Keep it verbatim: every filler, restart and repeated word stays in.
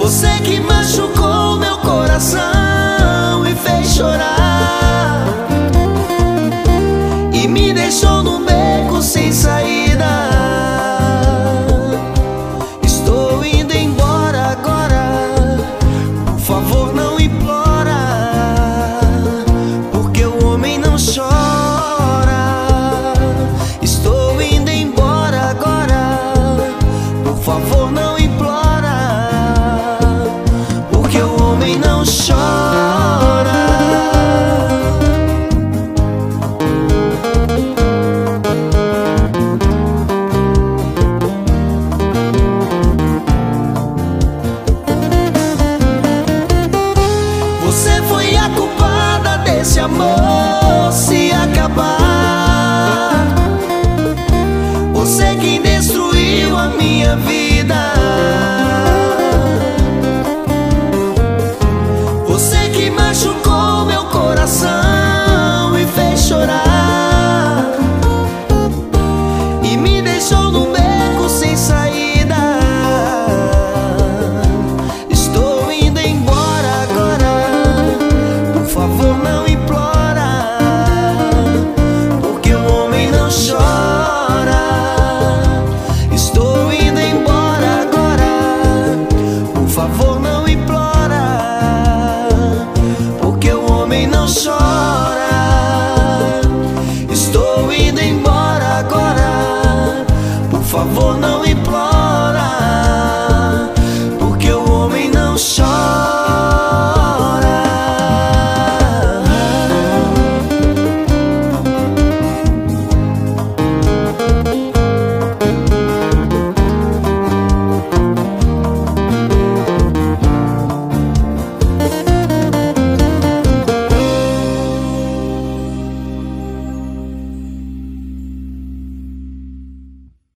Você que machucou meu coração e fez chorar, e me deixou num beco sem saída. Estou indo embora agora, por favor não implora, porque o homem não chora. Estou indo embora agora, por favor não implora, porque o homem não chora. Você foi a culpada desse amor